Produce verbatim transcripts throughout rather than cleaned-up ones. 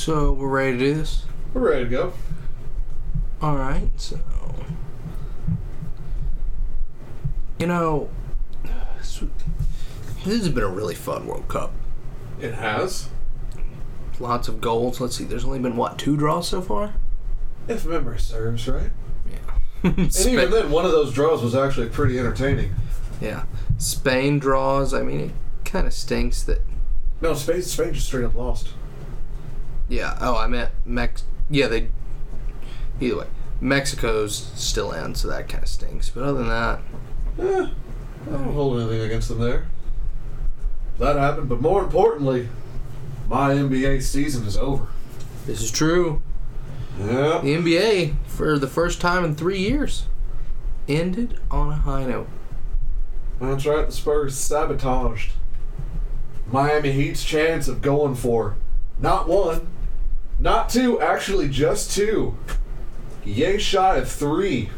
So, we're ready to do this? We're ready to go. Alright, so... You know, this has been a really fun World Cup. It has. Lots of goals. Let's see, there's only been, what, two draws so far? If memory serves, right? Yeah. And Spain, even then, one of those draws was actually pretty entertaining. Yeah. Spain draws. I mean, it kind of stinks that... No, Spain, Spain just straight up lost. Yeah. Oh, I meant Mex... Yeah, they... Either way. Mexico's still in, so that kind of stinks. But other than that... Eh, I don't hold anything against them there. That happened, but more importantly, my N B A season is over. This is true. Yeah. The N B A, for the first time in three years, ended on a high note. That's right, the Spurs sabotaged Miami Heat's chance of going for not one, not two, actually just two. Yay shy of three.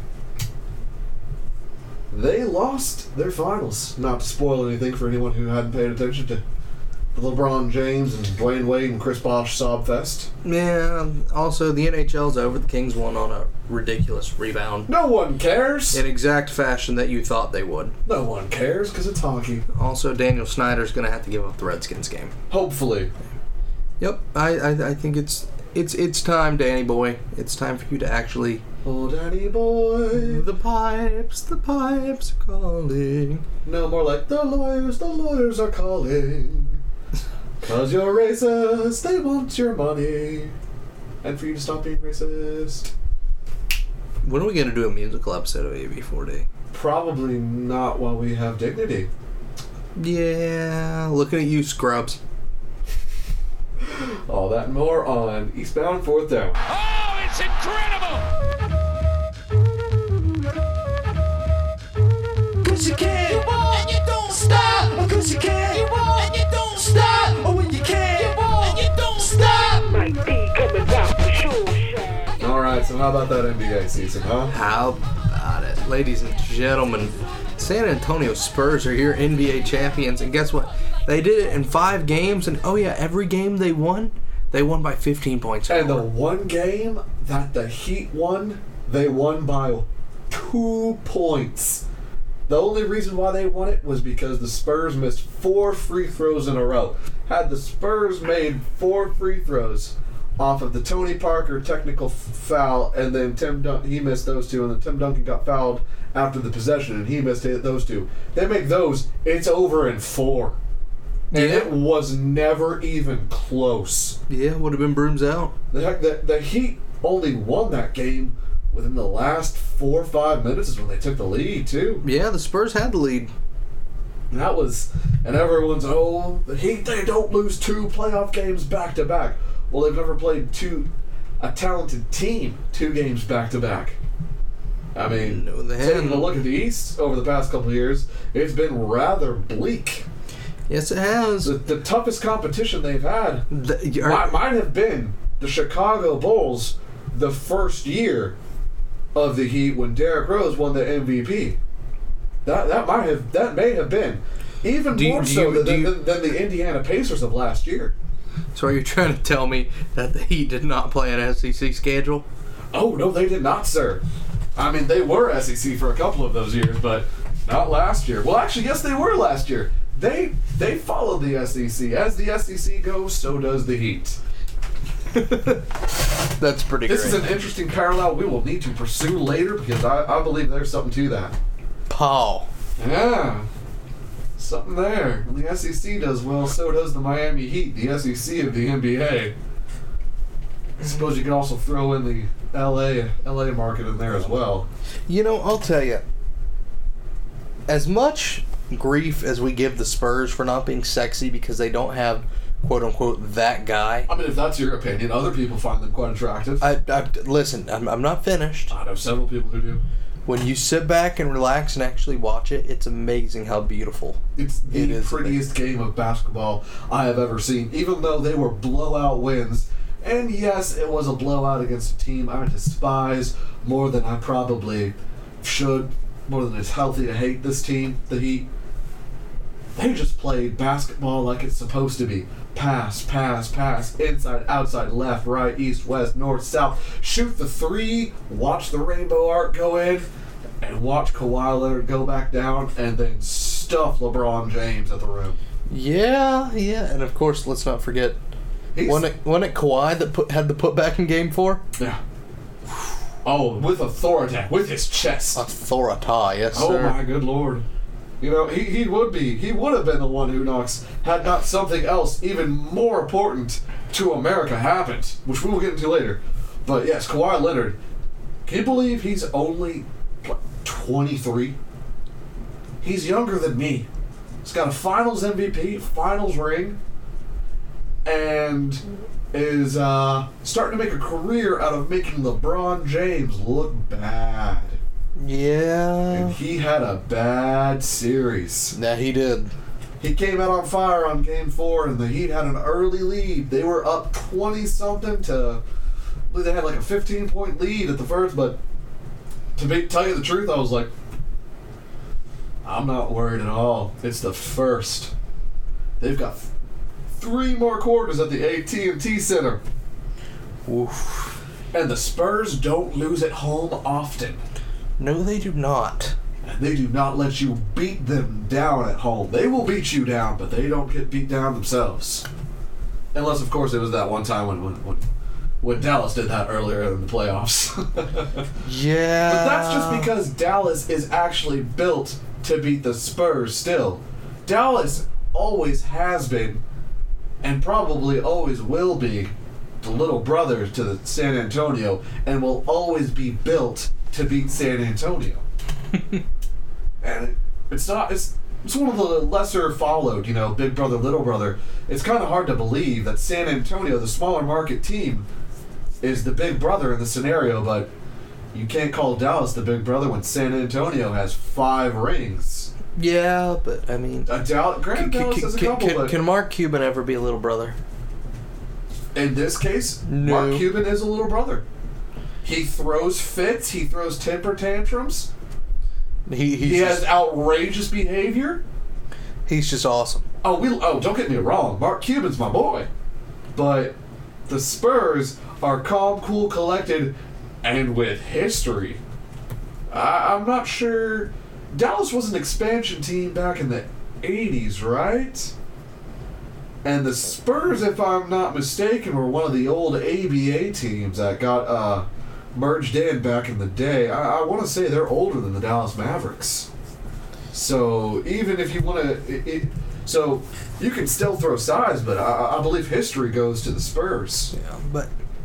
They lost their finals. Not to spoil anything for anyone who hadn't paid attention to the LeBron James and Dwayne Wade and Chris Bosh sob fest. Yeah, also the N H L's over. The Kings won on a ridiculous rebound. No one cares. In exact fashion that you thought they would. No one cares because it's hockey. Also, Daniel Snyder's going to have to give up the Redskins game. Hopefully. Yep, I, I I think it's it's it's time, Danny boy. It's time for you to actually... Oh, Danny boy. The pipes, the pipes are calling. No more like, the lawyers, the lawyers are calling. Cause you're racist, they want your money. And for you to stop being racist. When are we going to do a musical episode of A B four D? Probably not while we have dignity. Yeah, looking at you, scrubs. All that and more on Eastbound Fourth Down. Oh, it's incredible! Cause you can, you won't, and you don't stop. Cause you can, you won't, and you don't stop. Or when you can, you won't, and you don't stop. Mike D coming down for sure. Alright, so how about that N B A season, huh? How about it? Ladies and gentlemen, San Antonio Spurs are here, N B A champions, and guess what? They did it in five games, and oh yeah, every game they won, they won by fifteen points. And the one game that the Heat won, they won by two points. The only reason why they won it was because the Spurs missed four free throws in a row. Had the Spurs made four free throws off of the Tony Parker technical f- foul, and then Tim Dun- he missed those two, and then Tim Duncan got fouled after the possession, and he missed those two. They make those, it's over in four. And Yeah. it was never even close. Yeah, would have been brooms out. The heck, the, the Heat only won that game within the last four or five minutes is when they took the lead, too. Yeah, the Spurs had the lead. And that was, and everyone's, oh, the Heat, they don't lose two playoff games back to back. Well, they've never played two, a talented team, two games back to back. I mean, No, they taking haven't. a look at the East over the past couple of years, it's been rather bleak. Yes, it has. The, the toughest competition they've had The, are, might, might have been the Chicago Bulls the first year of the Heat when Derrick Rose won the M V P. That that might have that may have been even Do you- more do so you- than, do you- than, than the Indiana Pacers of last year. so are you trying to tell me that the Heat did not play an S E C schedule? Oh no, they did not, sir. I mean, they were S E C for a couple of those years, but not last year. Well, actually, yes, they were last year. They they followed the S E C. As the S E C goes, so does the Heat. That's pretty This great. is an interesting parallel we will need to pursue later because I, I believe there's something to that. Paul. Yeah. Something there. When the S E C does well, so does the Miami Heat, the S E C of the N B A. I suppose you could also throw in the L A L A market in there as well. You know, I'll tell you. As much grief as we give the Spurs for not being sexy because they don't have, quote unquote, that guy. I mean, if that's your opinion, other people find them quite attractive. I, I listen. I'm, I'm not finished. I know several people who do. When you sit back and relax and actually watch it, it's amazing how beautiful. It's the It is prettiest game of basketball I have ever seen, even though they were blowout wins. And yes, it was a blowout against a team I despise more than I probably should, more than it's healthy to hate this team, the Heat. They just played basketball like it's supposed to be. Pass, pass, pass, inside, outside, left, right, east, west, north, south. Shoot the three, watch the rainbow arc go in, and watch Kawhi Leonard go back down, and then stuff LeBron James at the rim. Yeah, yeah, and of course, let's not forget, He's, wasn't it, wasn't it Kawhi that put, had the putback in Game Four? Yeah. Oh, with authority, with his chest. Authority, yes, Oh sir. my good lord. You know, he, he would be, he would have been the one who knocks had not something else even more important to America happened, which we will get into later. But yes, Kawhi Leonard, can you believe he's only what, twenty-three? He's younger than me. He's got a Finals M V P, Finals ring, and is uh, starting to make a career out of making LeBron James look bad. Yeah. And he had a bad series. Yeah, he did. He came out on fire on game four, and the Heat had an early lead. They were up twenty-something to... I believe they had like a fifteen-point lead at the first, but to be, tell you the truth, I was like, I'm not worried at all. It's the first. They've got th- three more quarters at the A T and T Center. Oof. And the Spurs don't lose at home often. No, they do not. And they do not let you beat them down at home. They will beat you down, but they don't get beat down themselves. Unless, of course, it was that one time when when, when, when Dallas did that earlier in the playoffs. Yeah. But that's just because Dallas is actually built to beat the Spurs still. Dallas always has been, and probably always will be, the little brother to the San Antonio, and will always be built to beat San Antonio. And it, it's not, it's, it's one of the lesser followed, you know, big brother, little brother. It's kind of hard to believe that San Antonio, the smaller market team, is the big brother in the scenario, but you can't call Dallas the big brother when San Antonio has five rings. Yeah, but I mean, Uh, Dal- granted, can, Dallas can, has a can, couple, can, but can Mark Cuban ever be a little brother? in this case, No. Mark Cuban is a little brother. He throws fits. He throws temper tantrums. He he's He has just, outrageous behavior. he's just awesome. Oh, we. Oh, don't get me wrong. Mark Cuban's my boy, but the Spurs are calm, cool, collected, and with history. I, I'm not sure. Dallas was an expansion team back in the eighties, right? And the Spurs, if I'm not mistaken, were one of the old A B A teams that got uh, merged in back in the day. I, I want to say they're older than the Dallas Mavericks. So even if you want to, it, it, so you can still throw size, but I, I believe history goes to the Spurs. Yeah, but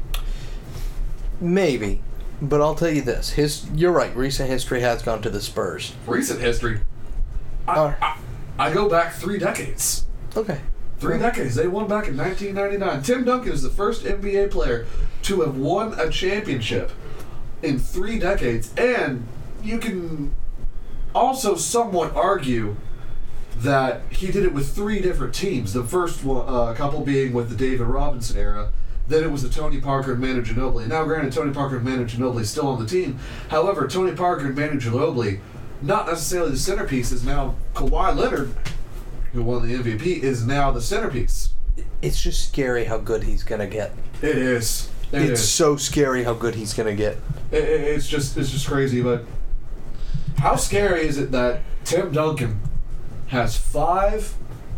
maybe. But I'll tell you this: his you're right. Recent history has gone to the Spurs. Recent history, I, Uh, I, I go back three decades. Okay. Three decades. They won back in nineteen ninety-nine. Tim Duncan is the first N B A player to have won a championship in three decades. And you can also somewhat argue that he did it with three different teams. The first one, uh, couple being with the David Robinson era. Then it was the Tony Parker and Manu Ginobili. Now, granted, Tony Parker and Manu Ginobili is still on the team. However, Tony Parker and Manu Ginobili, not necessarily the centerpiece, is now Kawhi Leonard, who won the M V P, is now the centerpiece. It's just scary how good he's gonna get. It is. It it's is. so scary how good he's gonna get. It, it, it's just it's just crazy. But how scary is it that Tim Duncan has five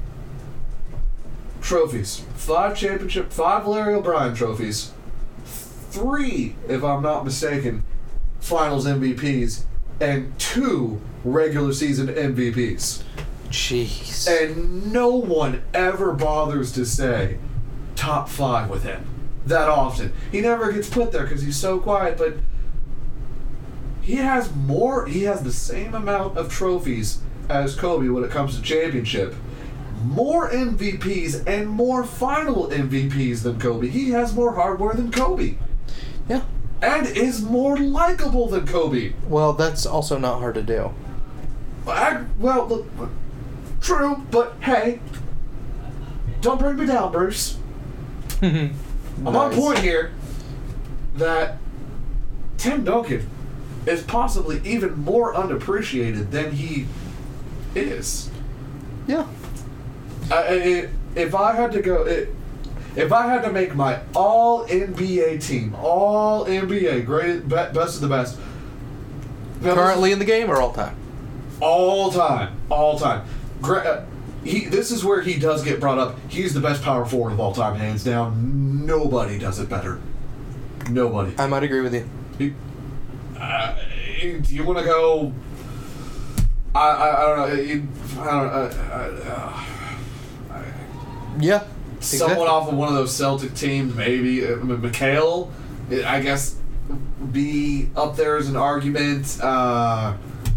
trophies, five championship, five Larry O'Brien trophies, three, if I'm not mistaken, Finals M V Ps, and two regular season M V Ps. Jeez. And no one ever bothers to say top five with him that often. He never gets put there because he's so quiet, but he has more, he has the same amount of trophies as Kobe when it comes to championship. More M V Ps and more final M V Ps than Kobe. He has more hardware than Kobe. Yeah. And is more likable than Kobe. Well, that's also not hard to do. I, well, look, true, but hey, don't bring me down, Bruce. I'm on Nice. point here that Tim Duncan is possibly even more unappreciated than he is. Yeah. I, I, if I had to go, it, if I had to make my all N B A team, all N B A, great, best of the best. Currently in the game or all time? All time, all time. Gra- uh, he, this is where he does get brought up. He's the best power forward of all time, hands down. Nobody does it better. Nobody. I might agree with you. He, uh, do you want to go? I, I, I don't know. You, I don't know. Uh, uh, Yeah. Someone exactly. off of one of those Celtic teams, maybe. Uh, McHale, I guess, be up there as an argument. Uh,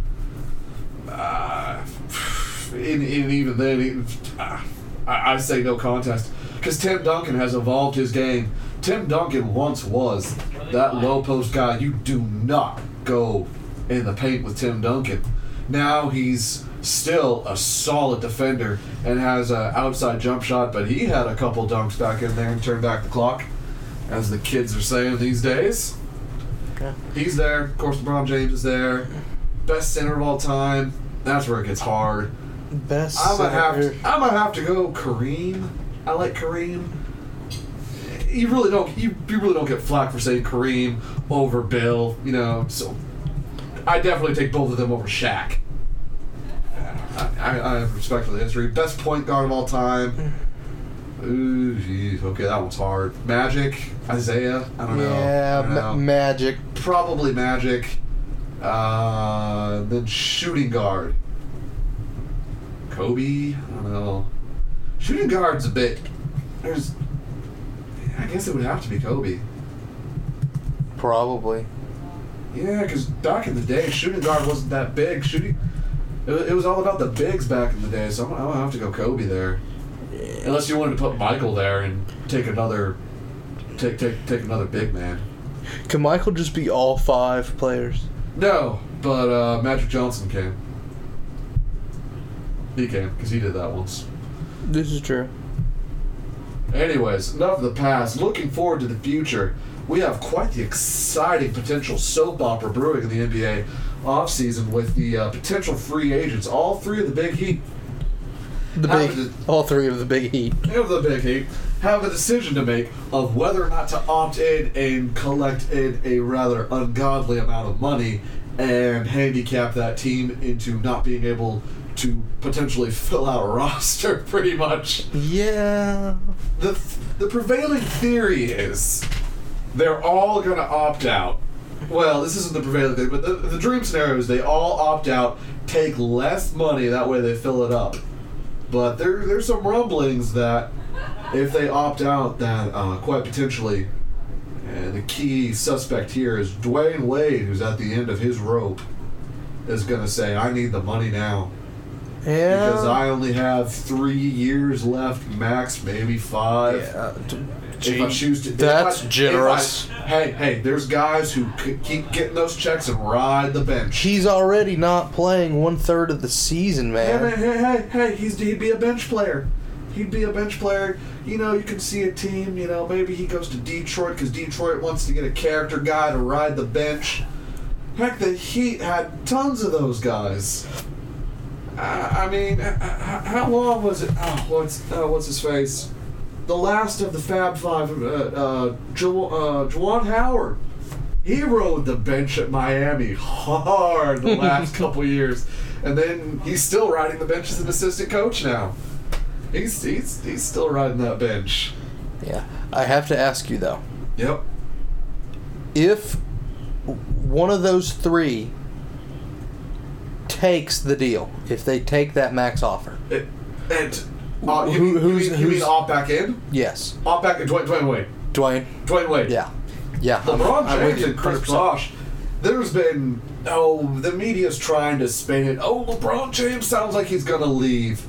uh, and, and even then, it, uh, I, I say no contest. Because Tim Duncan has evolved his game. Tim Duncan once was that low post guy. You do not go in the paint with Tim Duncan. Now he's still a solid defender and has an outside jump shot, but he had a couple dunks back in there and turned back the clock, as the kids are saying these days. Yeah. He's there. Of course, LeBron James is there. Best center of all time. That's where it gets hard. Best I'm gonna have center. to. I'm gonna have to go Kareem. I like Kareem. You really don't. You, you really don't get flack for saying Kareem over Bill. You know. So I definitely take both of them over Shaq. I, I, I have respect for the history. Best point guard of all time. Ooh, geez. Okay, that one's hard. Magic, Isaiah. I don't know. Yeah, I don't ma- know. Magic. Probably Magic. Uh, then shooting guard. Kobe. I don't know. Shooting guard's a bit. There's. I guess it would have to be Kobe. Probably. Yeah, because back in the day, shooting guard wasn't that big. Shooting. It was, it was all about the bigs back in the day, so I'm, I'm gonna have to go Kobe there. Unless you wanted to put Michael there and take another, take take take another big man. Can Michael just be all five players? No, but uh, Magic Johnson can. He can, because he did that once. This is true. Anyways, enough of the past. Looking forward to the future. We have quite the exciting potential soap opera brewing in the N B A offseason with the uh, potential free agents. All three of the big heat. The Have big, a- all three of the big heat. of the big heat have a decision to make of whether or not to opt in and collect in a rather ungodly amount of money and handicap that team into not being able to potentially fill out a roster, pretty much. Yeah. The, the prevailing theory is they're all going to opt out. Well, this isn't the prevailing thing, but the, the dream scenario is they all opt out, take less money, that way they fill it up. But there, there's some rumblings that if they opt out, that uh, quite potentially, and the key suspect here is Dwayne Wade, who's at the end of his rope, is going to say, I need the money now. Yeah. Because I only have three years left, max, maybe five. Yeah. d- If I choose to, if That's I- if generous. I- hey, hey, there's guys who c- keep getting those checks and ride the bench. He's already not playing one third of the season, Hey, man. hey, hey, hey, hey, he's, he'd be a bench player. He'd be a bench player. You know, you can see a team, you know, maybe he goes to Detroit because Detroit wants to get a character guy to ride the bench. Heck, the Heat had tons of those guys. I, I mean, h- h- how long was it? Oh, what's, uh, what's his face? The last of the Fab Five, uh, uh, jo- uh, Juwan Howard. He rode the bench at Miami hard the last couple years, and then he's still riding the bench as an assistant coach now. He's he's he's still riding that bench. Yeah. I have to ask you, though. Yep. If one of those three takes the deal, if they take that max offer, It, and uh, you, Who- mean, you, who's- mean, you mean who's- opt back in? yes. Opt back in. Dwayne, Dwayne Wade. Dwayne? Dwayne Wade. Yeah. Yeah. I'm- LeBron I'm with James you and Chris one hundred percent. Bosh. There's been oh the media's trying to spin it. Oh, LeBron James sounds like he's gonna leave.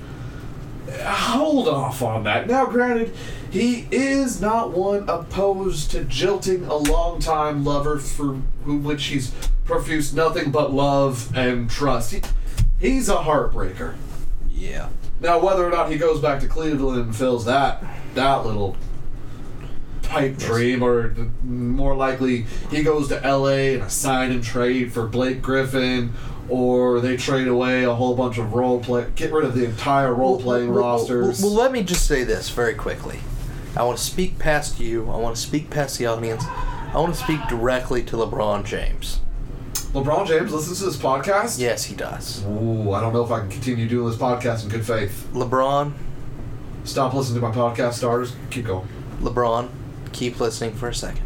Hold off on that. Now, granted, he is not one opposed to jilting a longtime lover for whom which he's profused nothing but love and trust. He, he's a heartbreaker. Yeah. Now, whether or not he goes back to Cleveland and fills that that little pipe dream, or more likely he goes to L A and a sign and trade for Blake Griffin, or they trade away a whole bunch of role play, get rid of the entire role playing well, well, rosters. Well, well, let me just say this very quickly. I want to speak past you. I want to speak past the audience. I want to speak directly to LeBron James. LeBron James listens to this podcast? Yes, he does. Ooh, I don't know if I can continue doing this podcast in good faith. LeBron, Stop listening to my podcast starters. Keep going. LeBron, keep listening for a second.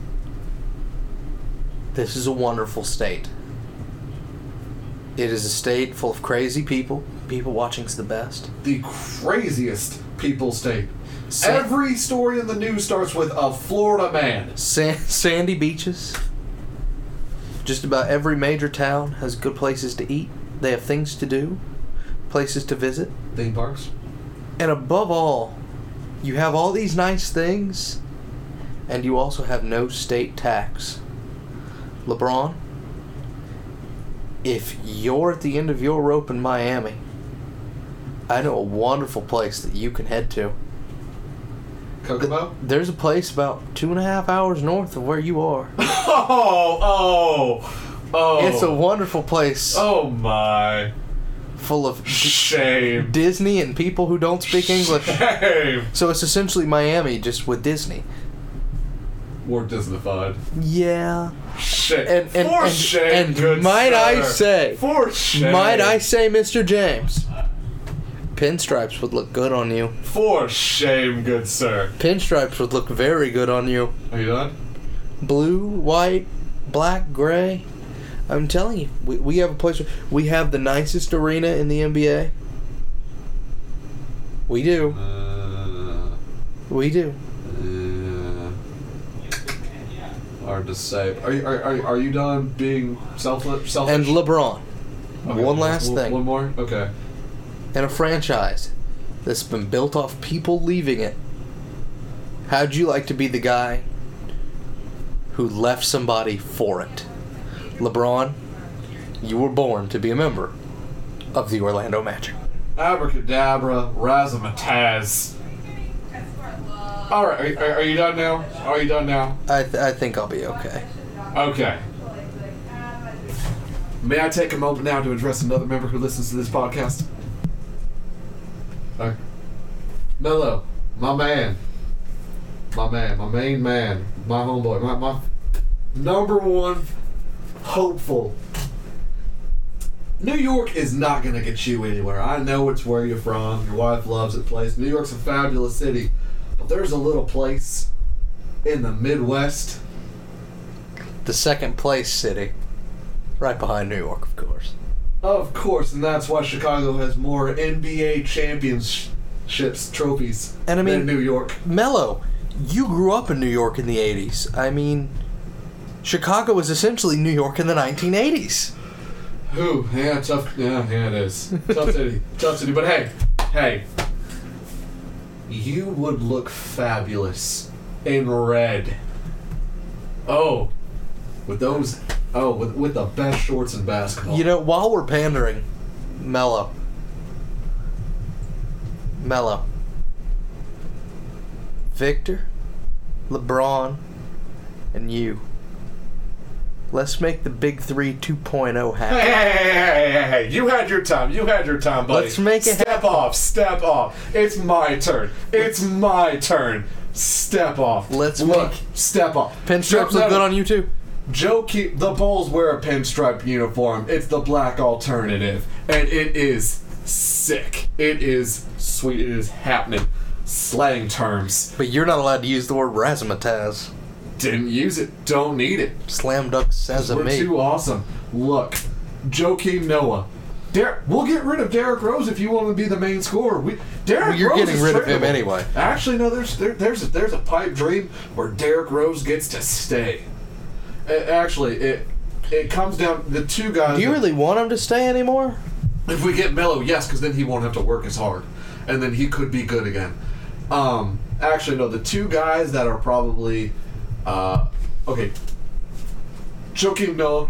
This is a wonderful state. It is a state full of crazy people. People watching's the best. The craziest people state. San- Every story in the news starts with a Florida man. San- sandy beaches. Just about every major town has good places to eat. They have things to do, places to visit. Theme parks. And above all, you have all these nice things, and you also have no state tax. LeBron, if you're at the end of your rope in Miami, I know a wonderful place that you can head to. Kokomo? There's a place about two and a half hours north of where you are. Oh, oh, oh. It's a wonderful place Oh my. full of D- Shame. Disney and people who don't speak English. Shame. So it's essentially Miami just with Disney. More Disneyfied. Yeah. Shame. And and For and, shame, and good might sir. I say, For shame. might I say, Mister James, pinstripes would look good on you. For shame, good sir. Pinstripes would look very good on you. Are you done? Blue, white, black, gray. I'm telling you, we we have a place. We have the nicest arena in the N B A. We do. Uh, We do. uh, hard to say. Are you are, are, are you done being selfless? Selfish? And LeBron. Okay, One last one, thing. One more. Okay. And a franchise that's been built off people leaving it. How'd you like to be the guy who left somebody for it? LeBron, you were born to be a member of the Orlando Magic. Abracadabra, razzmatazz. All right, are, are, are you done now? Are you done now? I, th- I think I'll be okay. Okay. May I take a moment now to address another member who listens to this podcast? Okay. Mello, my man. My man, my main man, my homeboy, my, my number one hopeful. New York is not going to get you anywhere. I know it's where you're from. Your wife loves it place. New York's a fabulous city. But there's a little place in the Midwest. The second place city, right behind New York, of course. Of course, and that's why Chicago has more N B A championships trophies And I mean- than New York. Mello, you grew up in New York in the eighties. I mean, Chicago was essentially New York in the nineteen eighties. Who? Yeah, tough. Yeah, yeah, it is. Tough city. Tough city. But hey, hey. You would look fabulous in red. Oh. With those. Oh, with, with the best shorts in basketball. You know, while we're pandering, Mello. Mello. Victor, LeBron, and you. Let's make the Big Three two point oh happen. Hey, hey, hey, hey, hey, hey, you had your time. You had your time, buddy. Let's make it Step off. Step off. It's my turn. It's my turn. Step off. Let's Look. make- Step off. Pinstripes Joe- look good on you too. Joe, keep the Bulls wear a pinstripe uniform. It's the black alternative, and it is sick. It is sweet. It is happening. Slang terms. But you're not allowed to use the word razzmatazz. Didn't use it. Don't need it. Slam dunk says We're me. too awesome. Look, Joakim Noah. Der- we'll get rid of Derrick Rose if you want to be the main scorer. We, Derrick Well, you're Rose getting is rid of him tradable. anyway. Actually, no. There's there, there's a, there's a pipe dream where Derrick Rose gets to stay. Uh, actually, it it comes down the two guys. Do you that- really want him to stay anymore? If we get Melo, yes, because then he won't have to work as hard, and then he could be good again. Um, actually, no. The two guys that are probably, uh, okay. Joakim Noah,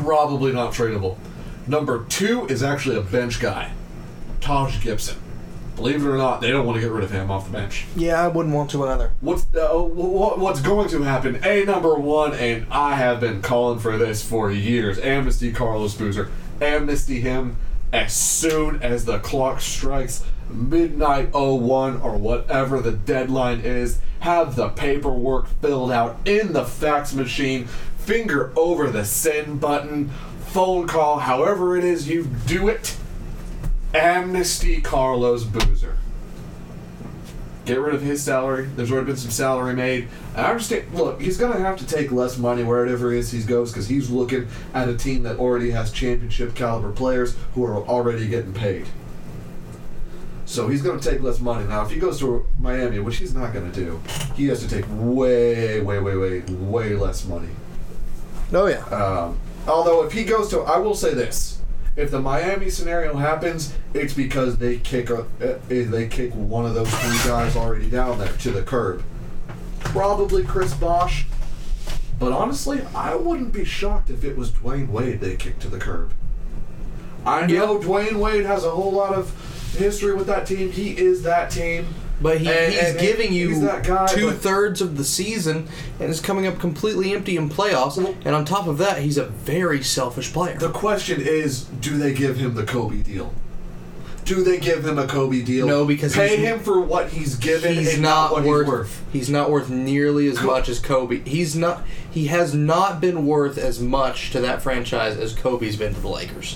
probably not tradable. Number two is actually a bench guy, Taj Gibson. believe it or not, they don't want to get rid of him off the bench. Yeah, I wouldn't want to either. What's uh, what, what's going to happen? A number one, and I have been calling for this for years. Amnesty Carlos Boozer. Amnesty him as soon as the clock strikes midnight oh one or whatever the deadline is. Have the paperwork filled out in the fax machine. Finger over the send button. Phone call, however it is you do it. Amnesty Carlos Boozer. Get rid of his salary. There's already been some salary made. I understand. Look, he's going to have to take less money wherever it is he goes because he's looking at a team that already has championship caliber players who are already getting paid. So he's going to take less money. Now, if he goes to Miami, which he's not going to do, he has to take way, way, way, way, way less money. Oh, yeah. Um, although, if he goes to... I will say this. If the Miami scenario happens, it's because they kick a, uh, they kick one of those three guys already down there to the curb. Probably Chris Bosh. But honestly, I wouldn't be shocked if it was Dwayne Wade they kicked to the curb. I know Yep. Dwayne Wade has a whole lot of history with that team. He is that team. But he, And- he's and- giving and you he's that guy, but- two-thirds of the season and is coming up completely empty in playoffs. And on top of that, he's a very selfish player. The question is, do they give him the Kobe deal? Do they give him a Kobe deal? No, because pay he's- him for what he's given he's and not what worth, he's worth. He's not worth nearly as Co- much as Kobe. He's not. He has not been worth as much to that franchise as Kobe's been to the Lakers.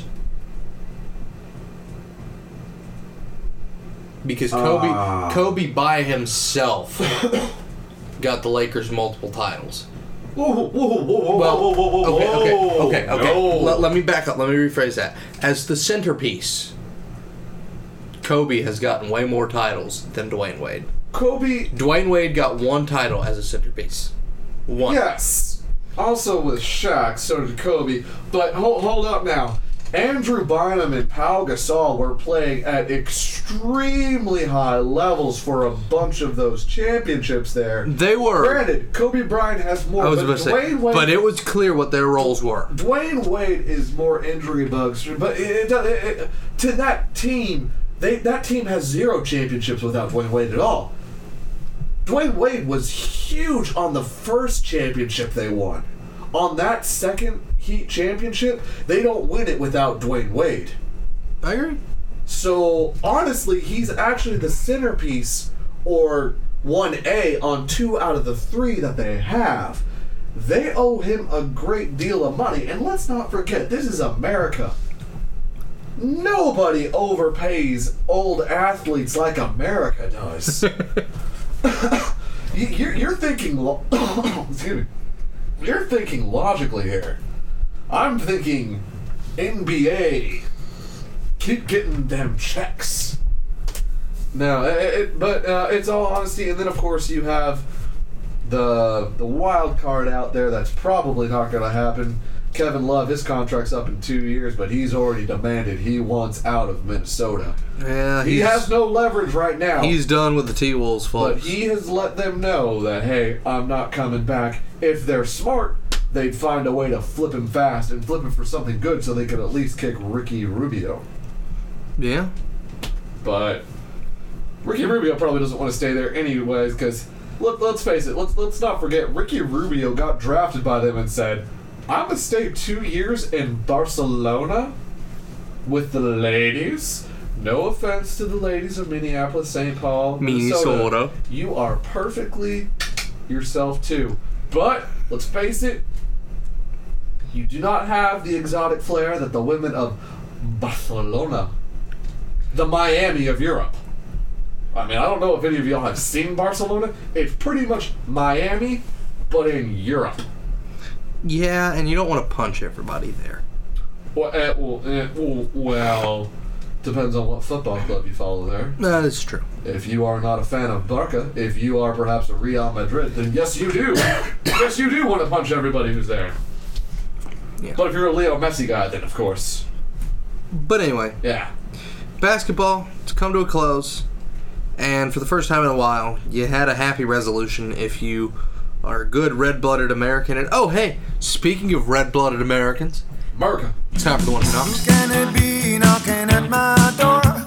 Because Kobe, Ah. Kobe by himself got the Lakers multiple titles. Whoa, whoa, whoa, whoa, Well, whoa, whoa, whoa, okay, okay, whoa. okay, okay. No. Let, let me back up. Let me rephrase that. As the centerpiece, Kobe has gotten way more titles than Dwayne Wade. Kobe, Dwayne Wade got one title as a centerpiece. One. yes. Also with Shaq, so did Kobe. But hold, hold up now. Andrew Bynum and Pau Gasol were playing at extremely high levels for a bunch of those championships there. They were. Granted, Kobe Bryant has more. I was but about to say, Dwayne Wade, but it was clear what their roles were. Dwayne Wade is more injury bugs, but it, it, it, it, to that team, they that team has zero championships without Dwayne Wade at all. Dwayne Wade was huge on the first championship they won. On that second Heat championship, they don't win it without Dwayne Wade. I agree. So, honestly, he's actually the centerpiece, or one A, on two out of the three that they have. They owe him a great deal of money. And let's not forget, this is America. Nobody overpays old athletes like America does. You- you're, you're thinking... Lo- excuse me. You're thinking logically here. I'm thinking N B A. Keep getting them checks. No, it, it, but uh, it's all honesty, and then of course you have the the wild card out there that's probably not going to happen. Kevin Love, his contract's up in two years, but he's already demanded he wants out of Minnesota. Yeah, He has no leverage right now. He's done with the T-Wolves, But folks. he has let them know that, hey, I'm not coming back. If they're smart, they'd find a way to flip him fast and flip him for something good so they could at least kick Ricky Rubio. Yeah. But Ricky Rubio probably doesn't want to stay there anyways because, let, let's face it, let's, let's not forget, Ricky Rubio got drafted by them and said, I'm going to stay two years in Barcelona with the ladies. No offense to the ladies of Minneapolis, Saint Paul, Minnesota. Minnesota. You are perfectly yourself too. But, let's face it, you do not have the exotic flair that the women of Barcelona, the Miami of Europe. I mean, I don't know if any of y'all have seen Barcelona. It's pretty much Miami, but in Europe. Yeah, and you don't want to punch everybody there. Well, uh, well, uh, well, well, depends on what football club you follow there. That is true. If you are not a fan of Barca, if you are perhaps a Real Madrid, then yes, you do. Yes, you do want to punch everybody who's there. Yeah. But if you're a Leo Messi guy, then of course, But anyway, yeah. basketball to come to a close, and for the first time in a while, you had a happy resolution if you are a good red-blooded American. And oh, hey, speaking of red-blooded Americans, America. it's time for the one who knocks. Can it be knocking at my door?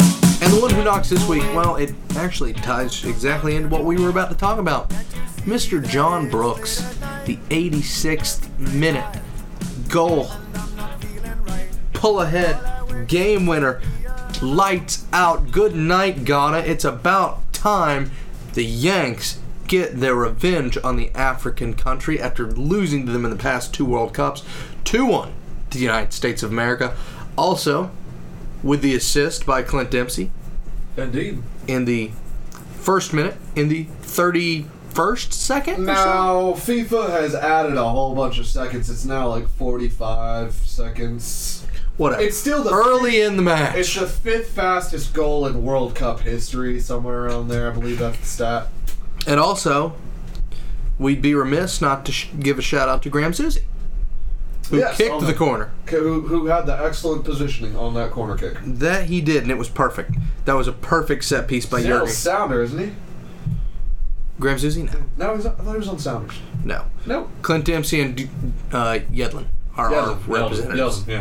And the one who knocks this week, well, it actually ties exactly into what we were about to talk about. Mister John Brooks, the eighty-sixth minute goal. Pull ahead, game winner, lights out. Good night, Ghana. It's about time the Yanks get their revenge on the African country after losing to them in the past two World Cups. two one to the United States of America. Also, with the assist by Clint Dempsey. Indeed. In the first minute, in the thirty-first second? Now, FIFA has added a whole bunch of seconds. It's now like forty-five seconds. Whatever. It's still the early fifth, in the match. It's the fifth fastest goal in World Cup history, somewhere around there. I believe that's the stat. And also, we'd be remiss not to sh- give a shout out to Graham Susie, who Yes, kicked on the the- corner. Who, who had the excellent positioning on that corner kick. That he did, and it was perfect. That was a perfect set piece by Seattle Jurgen. Sounder, isn't he? Graham Susie? No. No, he's, I thought he was on Sounders. No. Nope. Clint Dempsey and uh, Yedlin are our Yeltsin, representatives. Yeltsin, yeah.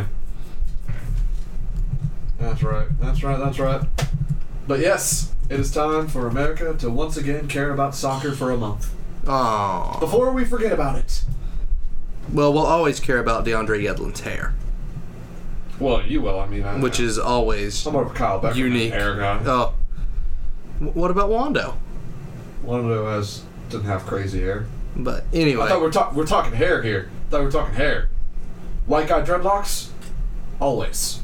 That's right. That's right. That's right. But yes, it is time for America to once again care about soccer for a month. Aww. Before we forget about it. Well, we'll always care about DeAndre Yedlin's hair, Well, you will. I mean, I, which is always I'm more of a Kyle Becker unique. hair guy. Oh. W- What about Wando? One of those doesn't have crazy hair. But anyway. I thought we we're talking. We're talking hair here. I thought we were talking hair. White guy dreadlocks, always.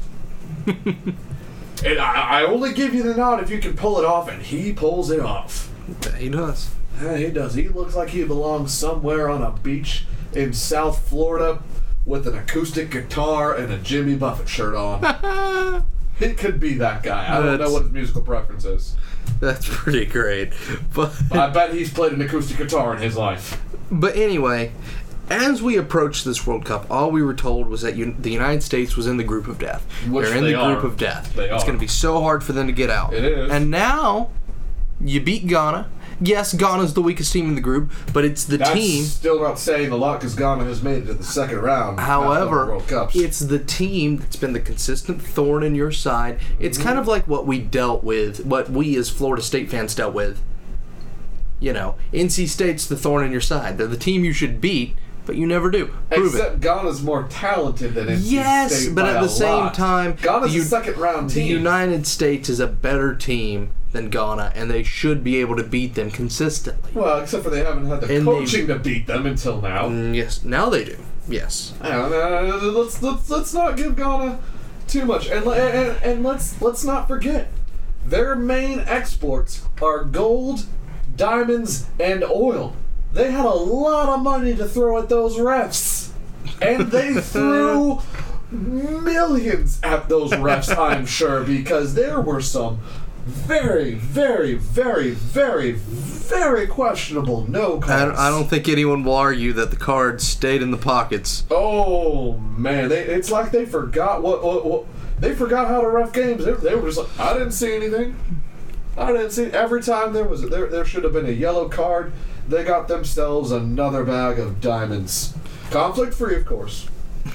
And I, I only give you the nod if you can pull it off, and he pulls it off. Yeah, he does. Yeah, he does. He looks like he belongs somewhere on a beach in South Florida with an acoustic guitar and a Jimmy Buffett shirt on. He could be that guy. I don't That's- know what his musical preference is. That's pretty great. But I bet he's played an acoustic guitar in his life. But anyway, as we approached this World Cup, all we were told was that un- the United States was in the group of death. Which They're in they the group are. of death. They it's are. going to be so hard for them to get out. It is. And now, you beat Ghana. Yes, Ghana's the weakest team in the group, but it's the That's team. still not saying a lot because Ghana has made it to the second round. of However, World Cups. it's the team that's been the consistent thorn in your side. It's kind of like what we dealt with, what we as Florida State fans dealt with. You know, N C State's the thorn in your side. They're the team you should beat, but you never do. Prove it. Except Ghana's more talented than N C Yes, State but by at the a same lot. time, Ghana's the a U- second round The team. United States is a better team than Ghana, and they should be able to beat them consistently. Well, except for they haven't had the And they- coaching to beat them until now. Mm, yes, now they do. Yes. I don't know, let's let's let's not give Ghana too much, and and, and let's let's not forget their main exports are gold, diamonds, and oil. They had a lot of money to throw at those refs, and they threw millions at those refs. I'm sure because there were some very, very, very, very, very questionable no calls. I don't, I don't think anyone will argue that the cards stayed in the pockets. Oh man, they, it's like they forgot what, what, what they forgot how to ref games. They, they were just like, I didn't see anything. I didn't see. Every time there was there, there should have been a yellow card. They got themselves another bag of diamonds. Conflict free, of course.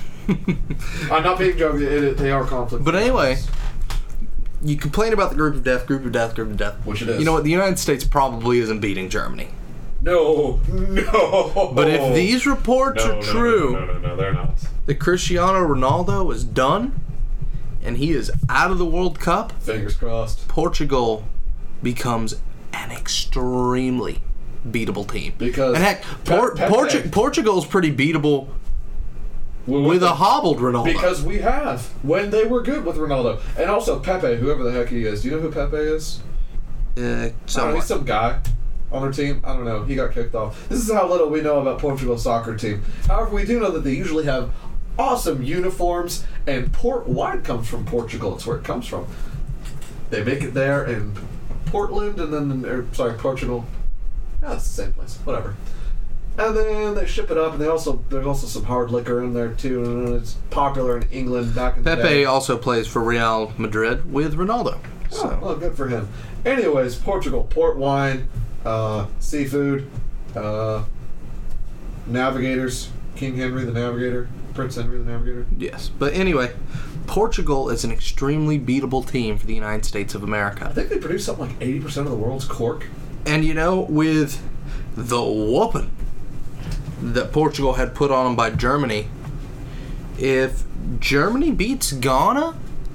I'm not being joking. It, it, they are conflict. But anyway, you complain about the group of death, group of death, group of death. Which it is. You know what? The United States probably isn't beating Germany. No, no. But if these reports no, are no, true, no, no, no, no, they're not. that Cristiano Ronaldo is done and he is out of the World Cup, Fingers crossed. Portugal becomes an extremely beatable team. Because and heck, Pe- Por- Pepe- Portu- Portugal's pretty beatable with a hobbled Ronaldo. Because we have when they were good with Ronaldo, and also Pepe, whoever the heck he is. Do you know who Pepe is? uh, I don't know, somewhat. he's some guy on their team. I don't know. He got kicked off. This is how little we know about Portugal's soccer team. However, we do know that they usually have awesome uniforms, and port wine comes from Portugal. It's where it comes from. They make it there in Portland, and then or, sorry, Portugal. Yeah, it's the same place. Whatever. And then they ship it up, and they also there's also some hard liquor in there too, and it's popular in England back in the day. Pepe also plays for Real Madrid with Ronaldo. Oh, So well, good for him. Anyways, Portugal, port wine, uh, seafood, uh, navigators, King Henry the Navigator, Prince Henry the Navigator. Yes. But anyway, Portugal is an extremely beatable team for the United States of I America. think they produce something like eighty percent of the world's cork. And you know, with the whooping that Portugal had put on them by Germany, if Germany beats Ghana,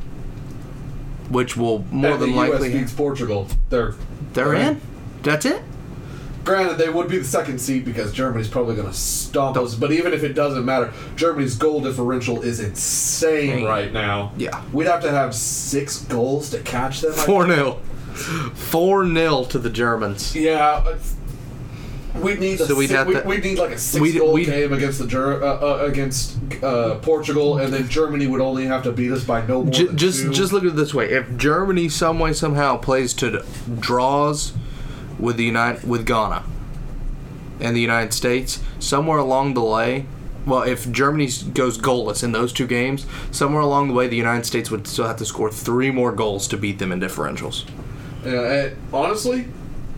which will more and than the U S likely beats Portugal, they're they're in. That's it. Granted, they would be the second seed because Germany's probably going to stomp us. But even if it doesn't matter, Germany's goal differential is insane Insane. right now. Yeah. We'd have to have six goals to catch them. I Four nil. Four nil to the Germans. Yeah, it's- we'd need a So we'd si- have we, to- we'd need like a six we'd- goal we'd- game against the Ger- uh, uh, against uh, Portugal, and then Germany would only have to beat us by no more J- than just two. just look at it this way: if Germany some way somehow plays to the draws with the United with Ghana and the United States, somewhere along the way, well, if Germany goes goalless in those two games, somewhere along the way, the United States would still have to score three more goals to beat them in differentials. Yeah, and honestly,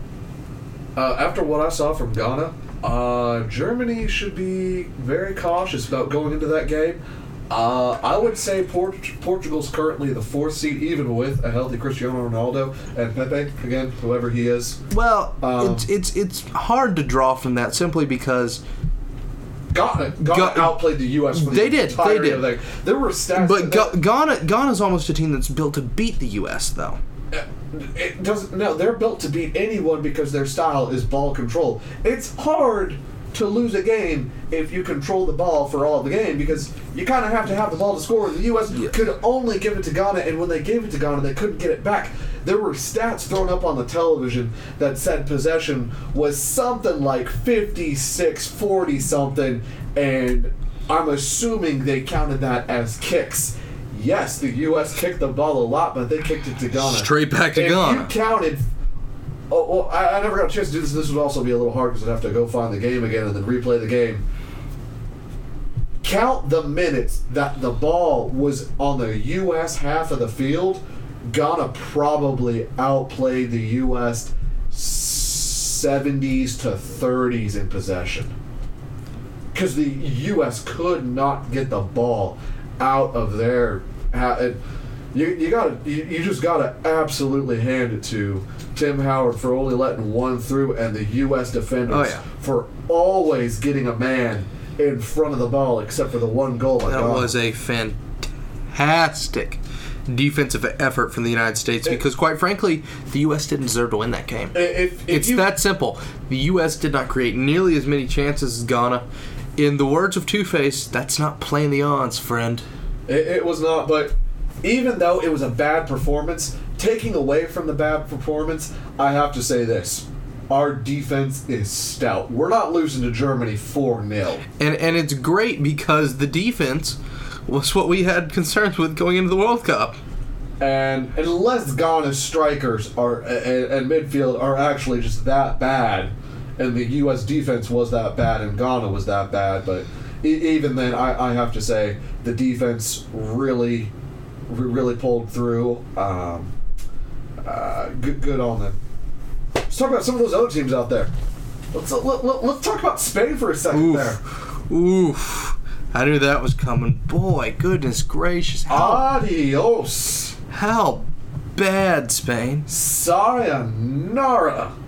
uh, after what I saw from Ghana, uh, Germany should be very cautious about going into that game. Uh, I would say Port- Portugal's currently the fourth seed, even with a healthy Cristiano Ronaldo and Pepe, again, whoever he is. Well, Um, it's it's it's hard to draw from that simply because, Ghana, Ghana Ga- outplayed the U S for the They did, they entirety did. of that. There were stats. but that, Ga- Ghana Ghana's almost a team that's built to beat the U S though. It doesn't. No, they're built to beat anyone because their style is ball control. It's hard to lose a game if you control the ball for all of the game because you kind of have to have the ball to score. The U S Yeah. could only give it to Ghana, and when they gave it to Ghana, they couldn't get it back. There were stats thrown up on the television that said possession was something like fifty-six forty something, and I'm assuming they counted that as kicks. Yes, the U S kicked the ball a lot, but they kicked it to Ghana. Straight back to if Ghana. you counted... Oh, well, I, I never got a chance to do this. This would also be a little hard because I'd have to go find the game again and then replay the game. Count the minutes that the ball was on the U S half of the field. Ghana probably outplayed the U S seventies to thirties in possession. Because the U S could not get the ball out of their... ha- You you gotta you, you just gotta absolutely hand it to Tim Howard for only letting one through, and the U S defenders Oh, yeah. for always getting a man in front of the ball, except for the one goal. by That Ghana. was a fantastic defensive effort from the United States because, quite frankly, the U S didn't deserve to win that game. If, if It's you, that simple. The U S did not create nearly as many chances as Ghana. In the words of Two-Face, that's not playing the odds, friend. It, it was not, but even though it was a bad performance, taking away from the bad performance, I have to say this. Our defense is stout. We're not losing to Germany four nil. And and it's great because the defense was what we had concerns with going into the World Cup. And unless Ghana's strikers are and, and midfield are actually just that bad, and the U S defense was that bad and Ghana was that bad, but e- even then, I, I have to say the defense really, really pulled through. Um, uh, good, good on them. Let's talk about some of those other teams out there. Let's let, let, let's talk about Spain for a second there. Oof. Oof. I knew that was coming. Boy, goodness gracious. How, Adios. how bad, Spain. Sayonara.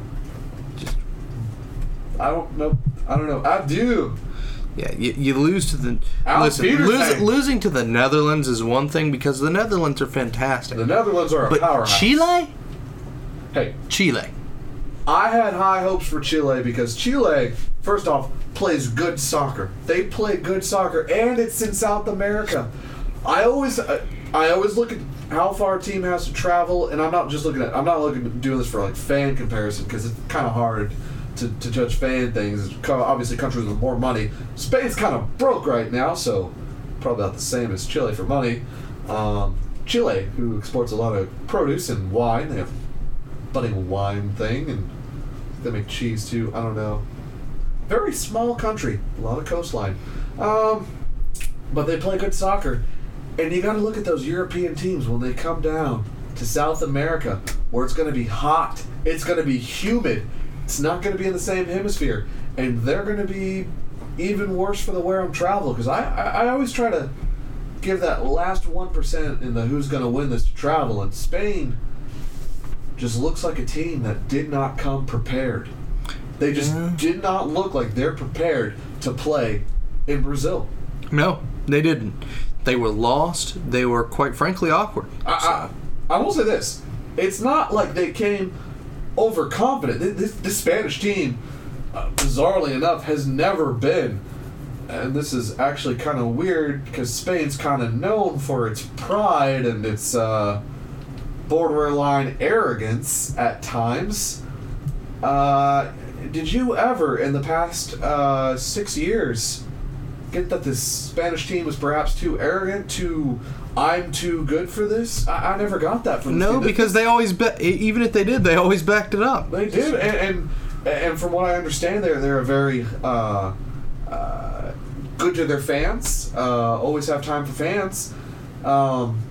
I don't know. I don't know. Adieu. Yeah, you, you lose to the... Alex listen, Peterson. lose, losing to the Netherlands is one thing because the Netherlands are fantastic. The Netherlands are a But powerhouse. Chile? Hey, Chile. I had high hopes for Chile because Chile, first off, plays good soccer. They play good soccer, and it's in South America. I always, uh, I always look at how far a team has to travel, and I'm not just looking at. I'm not looking at doing this for like fan comparison because it's kind of hard to, to judge fan things. It's co- obviously countries with more money. Spain's kind of broke right now, so probably about the same as Chile for money. Um, Chile, who exports a lot of produce and wine, they have budding wine thing, and they make cheese too. I don't know. Very small country, a lot of coastline, um, but they play good soccer. And you got to look at those European teams when they come down to South America, where it's going to be hot, it's going to be humid, it's not going to be in the same hemisphere, and they're going to be even worse for the where I'm travel, because I, I, I always try to give that last one percent in the who's going to win this to travel, and Spain just looks like a team that did not come prepared. They just Yeah. did not look like they're prepared to play in Brazil. No, they didn't. They were lost. They were, quite frankly, awkward. I, I, I will say this. It's not like they came overconfident. This, this, this Spanish team, uh, bizarrely enough, has never been, and this is actually kind of weird because Spain's kind of known for its pride and its uh, borderline arrogance at times. Uh, did you ever, in the past uh, six years, get that this Spanish team was perhaps too arrogant, too I'm too good for this? I, I never got that from this No, team. because they always, ba- even if they did, they always backed it up. They did, and and, and from what I understand, they're they're a very uh, uh, good to their fans. Uh, always have time for fans. Um,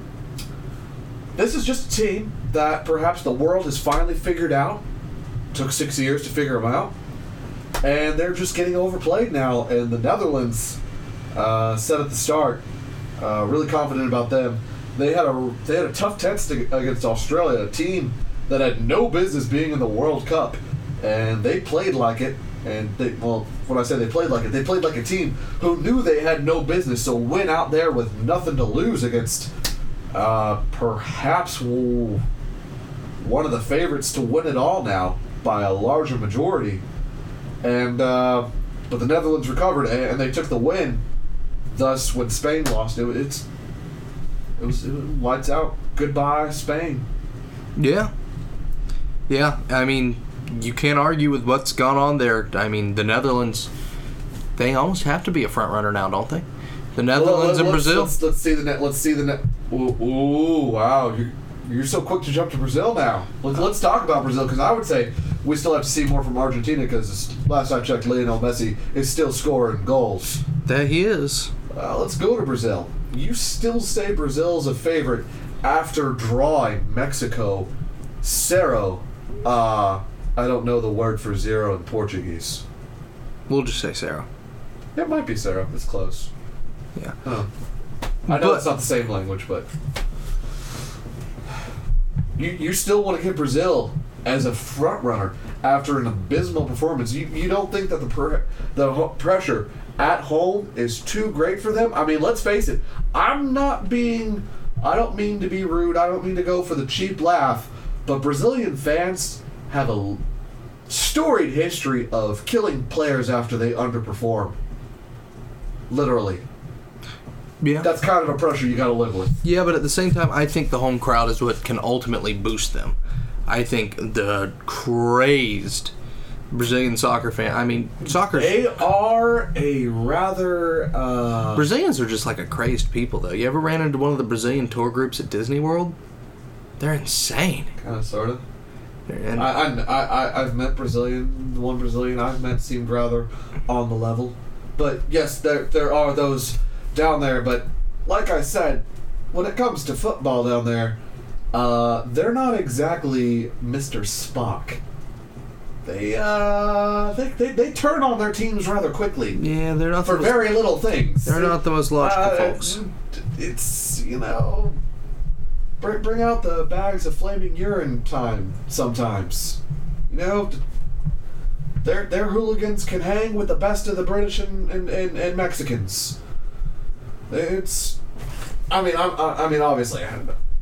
this is just a team that perhaps the world has finally figured out. Took six years to figure them out, and they're just getting overplayed now. And the Netherlands uh, said at the start, uh, really confident about them. They had a they had a tough test against Australia, a team that had no business being in the World Cup, and they played like it. And they well, when I say they played like it, they played like a team who knew they had no business, so went out there with nothing to lose against uh, perhaps one of the favorites to win it all now by a larger majority. And uh, but the Netherlands recovered and, and they took the win. Thus, when Spain lost, it, it's it was, it was lights out. Goodbye, Spain. Yeah. Yeah, I mean, you can't argue with what's gone on there. I mean, the Netherlands, they almost have to be a front runner now, don't they? The Netherlands Well, and let's, Brazil. Let's, let's see the net. Let's see the net. Ooh, ooh, wow! You're, you're so quick to jump to Brazil now. Let's, let's talk about Brazil, because I would say we still have to see more from Argentina, because last I checked, Lionel Messi is still scoring goals. There he is. Uh, let's go to Brazil. You still say Brazil is a favorite after drawing Mexico zero. Uh, I don't know the word for zero in Portuguese. We'll just say Sarah. It might be zero. It's close. Yeah. Huh. I know But- it's not the same language, but you you still want to get Brazil as a front runner after an abysmal performance. You you don't think that the per, the ho- pressure at home is too great for them? I mean, let's face it. I'm not being. I don't mean to be rude. I don't mean to go for the cheap laugh. But Brazilian fans have a storied history of killing players after they underperform. Literally. Yeah. That's kind of a pressure you got to live with. Yeah, but at the same time, I think the home crowd is what can ultimately boost them. I think the crazed Brazilian soccer fan. I mean, soccer. They are a rather. Uh, Brazilians are just like a crazed people, though. You ever ran into one of the Brazilian tour groups at Disney World? They're insane. kind of, sort of. And I, I, I, I've met Brazilian. The one Brazilian I've met seemed rather on the level. But yes, there there are those down there. But like I said, when it comes to football down there, uh, they're not exactly Mister Spock. They uh they, they they turn on their teams rather quickly yeah, they're not for the most, very little things. they're not the most logical Uh, folks. It's, you know, bring, bring out the bags of flaming urine time sometimes. You know, their their hooligans can hang with the best of the British and, and, and, and Mexicans. It's, I mean, I'm, I, I mean, obviously, I,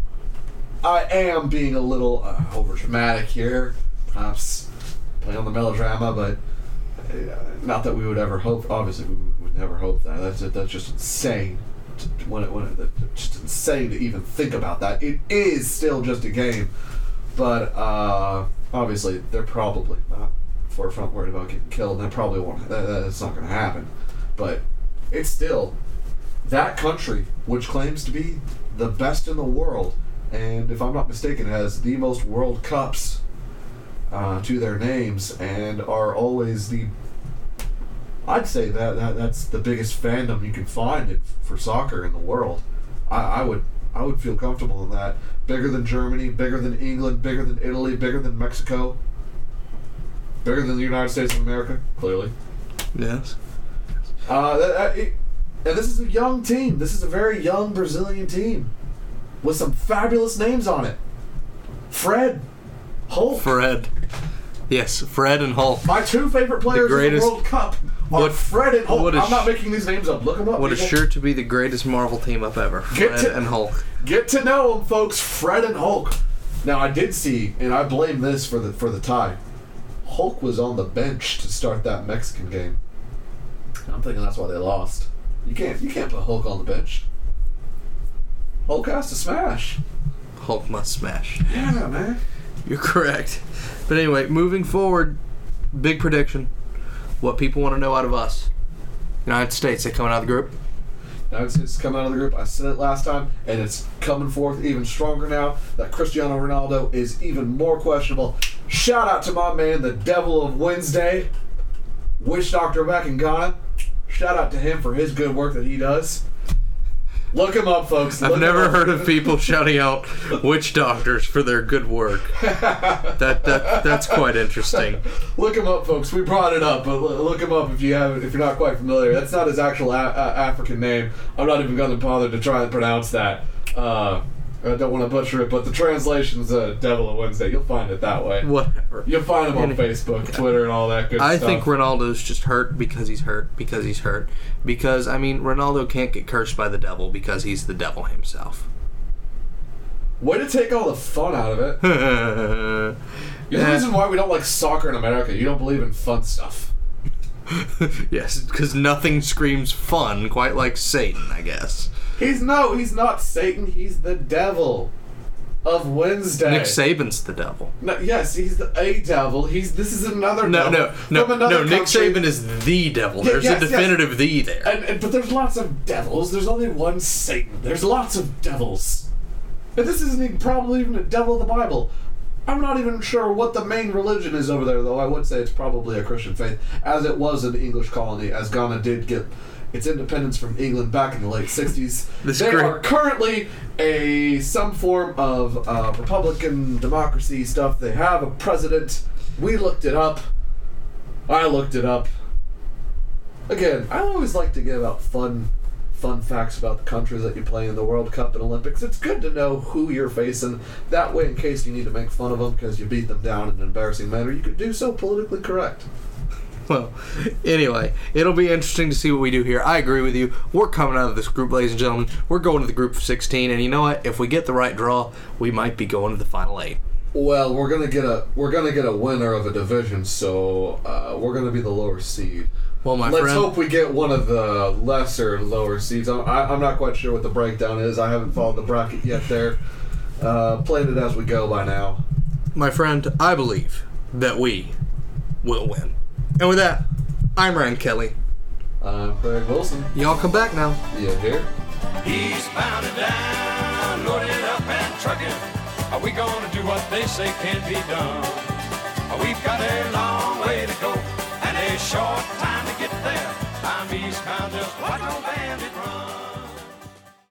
I am being a little uh, over dramatic here, perhaps playing on the melodrama, but uh, not that we would ever hope. Obviously, we would never hope that. That's that's just insane. To, when it, when it, it's just insane to even think about that. It is still just a game, but uh, obviously they're probably not forefront worried about getting killed. And they probably won't. That, that's not going to happen. But it's still that country which claims to be the best in the world, and if I'm not mistaken, has the most World Cups uh, to their names, and are always the. I'd say that, that that's the biggest fandom you can find in, for soccer in the world. I, I would I would feel comfortable in that. Bigger than Germany, bigger than England, bigger than Italy, bigger than Mexico, bigger than the United States of America, clearly. Yes. Uh, that, that, it, and this is a young team. This is a very young Brazilian team with some fabulous names on it. Fred, Hulk. Fred. Yes, Fred and Hulk. My two favorite players The greatest- in the World Cup are what- Fred and Hulk. what is I'm not sh- making these names up. Look them up. What is people. sure to be the greatest Marvel team up ever. Get Fred to- and Hulk. Get to know them, folks. Fred and Hulk. Now, I did see, and I blame this for the for the tie. Hulk was on the bench to start that Mexican game. I'm thinking that's why they lost. You can't you can't put Hulk on the bench. Hulk has to smash. Hulk must smash. Yeah, man. You're correct. But anyway, moving forward, big prediction. What people want to know out of us. United States, they coming out of the group? United States is coming out of the group. I said it last time, and it's coming forth even stronger now that Cristiano Ronaldo is even more questionable. Shout out to my man, the Devil of Wednesday, Witch Doctor back in Ghana. Shout out to him for his good work that he does. Look him up, folks. Look I've never him up. heard of people shouting out witch doctors for their good work. That that that's quite interesting. Look him up, folks. We brought it up, but l- look him up if you haven't, if you're not quite familiar. That's not his actual a- a- African name. I'm not even going to bother to try and pronounce that. Uh, I don't want to butcher it, but the translation's uh, Devil of Wednesday. You'll find it that way. Whatever. You'll find him on Any- Facebook, Twitter, and all that good I stuff. think Ronaldo's just hurt because he's hurt because he's hurt. Because, I mean, Ronaldo can't get cursed by the devil because he's the devil himself. Way to take all the fun out of it. You're the Yeah. reason why we don't like soccer in America. You don't believe in fun stuff. Yes, because nothing screams fun quite like Satan, I guess. He's no, he's not Satan. He's the devil of Wednesday. Nick Saban's the devil. No, yes, he's the a devil. He's this is another No, devil no, no, from another no. Nick country. Saban is the devil. Yeah, There's yes, a yes. definitive "the" there. And, and but there's lots of devils. There's only one Satan. There's lots of devils. And this isn't even, probably even a devil of the Bible. I'm not even sure what the main religion is over there, though. I would say it's probably a Christian faith, as it was in the English colony, as Ghana did get its independence from England back in the late sixties. This they great- are currently a some form of uh, Republican democracy stuff. They have a president. We looked it up. I looked it up. Again, I always like to give out fun fun facts about the countries that you play in the World Cup and Olympics. It's good to know who you're facing. That way, in case you need to make fun of them because you beat them down in an embarrassing manner, you could do so politically correct. Well, anyway, it'll be interesting to see what we do here. I agree with you. We're coming out of this group, ladies and gentlemen. We're going to the group of sixteen, and you know what? If we get the right draw, we might be going to the final eight. Well, we're gonna get a we're gonna get a winner of a division, so uh, we're gonna be the lower seed. Well, my Let's friend, hope we get one of the lesser lower seeds. I'm, I, I'm not quite sure what the breakdown is. I haven't followed the bracket yet there. Uh, playing it as we go by now. my friend, I believe that we will win. And with that, I'm Ryan Kelly. I'm Craig Wilson. Y'all come back now. You here? He's bound and down, loaded up and trucking. Are we gonna do what they say can be done? We've got a long way to go and a short time to get there. I'm eastbound, just watch on